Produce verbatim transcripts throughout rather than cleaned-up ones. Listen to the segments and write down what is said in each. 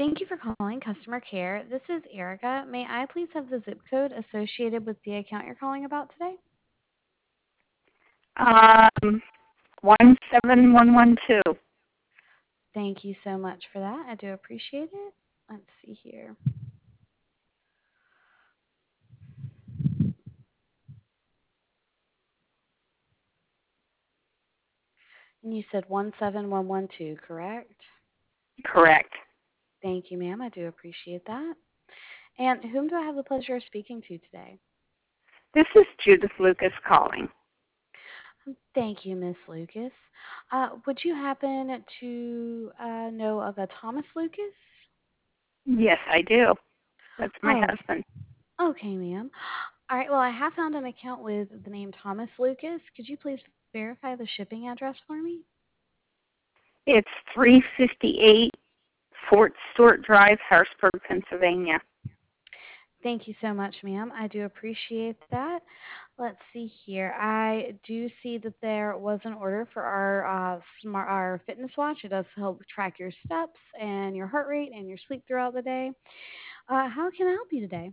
Thank you for calling customer care. This is Erica. May I please have the zip code associated with the account you're calling about today? Um, one seven one one two. Thank you so much for that. I do appreciate it. Let's see here. And you said one seven one one two, correct? Correct. Thank you, ma'am. I do appreciate that. And whom do I have the pleasure of speaking to today? This is Judith Lucas calling. Thank you, Miss Lucas. Uh, would you happen to uh, know of a Thomas Lucas? Yes, I do. That's my Oh, husband. okay, ma'am. All right, well, I have found an account with the name Thomas Lucas. Could you please verify the shipping address for me? It's three fifty-eight Fort Stewart Drive, Harrisburg, Pennsylvania. Thank you so much, ma'am. I do appreciate that. Let's see here. I do see that there was an order for our uh, smart our fitness watch. It does help track your steps and your heart rate and your sleep throughout the day. Uh, how can I help you today?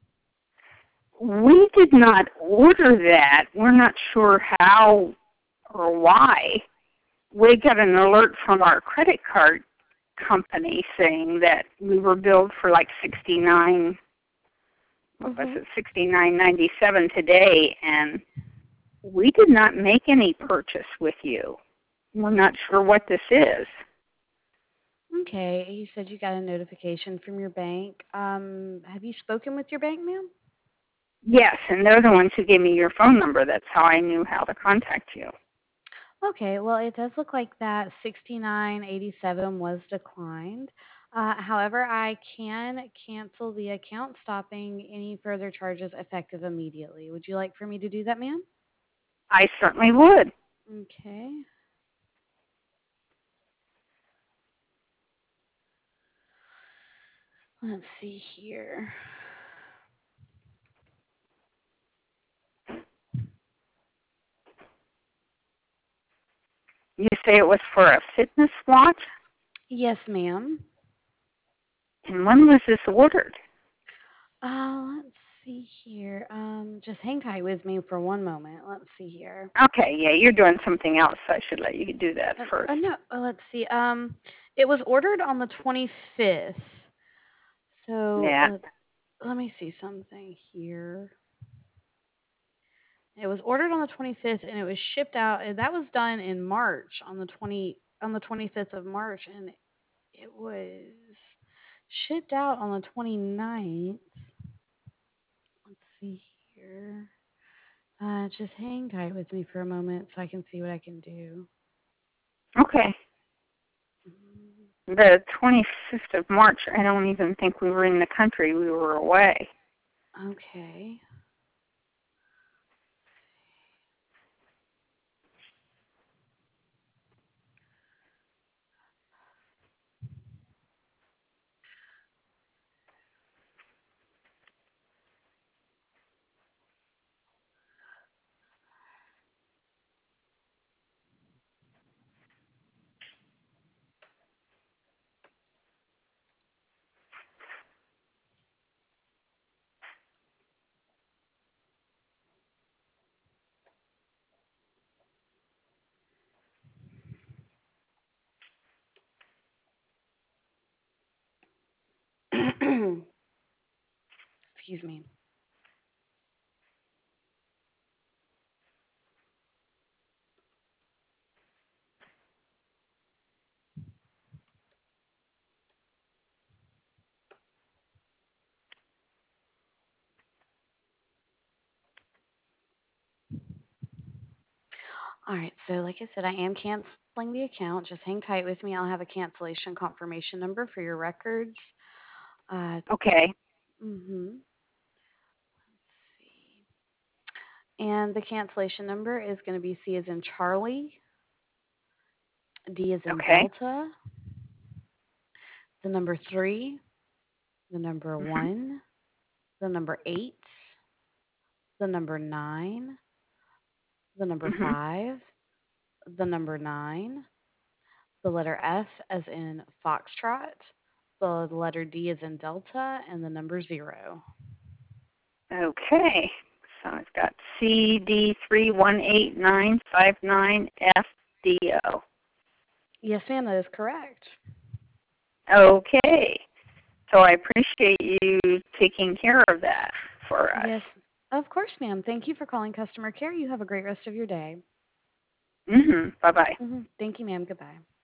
We did not order that. We're not sure how or why. We got an alert from our credit card company saying that we were billed for like sixty-nine, what was Mm-hmm. it, sixty-nine ninety-seven today, and we did not make any purchase with you. We're not sure what this is. Okay, you said you got a notification from your bank. Um, have you spoken with your bank, ma'am? Yes, and they're the ones who gave me your phone number. That's how I knew how to contact you. Okay, well, it does look like that sixty-nine eighty-seven was declined. Uh, however, I can cancel the account, stopping any further charges effective immediately. Would you like for me to do that, ma'am? I certainly would. Okay, let's see here. You say it was for a fitness watch? Yes, ma'am. And when was this ordered? Uh, let's see here. Um, just hang tight with me for one moment. Let's see here. Okay, yeah, you're doing something else. I should let you do that Uh, first. uh, no, uh, let's see. Um, it was ordered on the twenty-fifth. So Yeah. let let me see something here. It was ordered on the twenty-fifth and it was shipped out. and That was done in March on the twenty on the twenty-fifth of March, and it was shipped out on the twenty-ninth. Let's see here. Uh, just hang tight with me for a moment so I can see what I can do. Okay. The twenty-fifth of March, I don't even think we were in the country. We were away. Okay. Excuse me. All right. So, like I said, I am canceling the account. Just hang tight with me. I'll have a cancellation confirmation number for your records. Uh, Okay. mm-hmm. And the cancellation number is going to be C as in Charlie, D as in Okay. Delta, the number three, the number Mm-hmm. one, the number eight, the number nine, the number Mm-hmm. five, the number nine, the letter F as in Foxtrot, The letter D is in Delta and the number zero. Okay. So I've got C D three one eight nine five nine F D O. Yes, ma'am, that is correct. Okay. So I appreciate you taking care of that for us. Yes, of course, ma'am. Thank you for calling customer care. You have a great rest of your day. Mm-hmm. Bye-bye. Mm-hmm. Thank you, ma'am. Goodbye.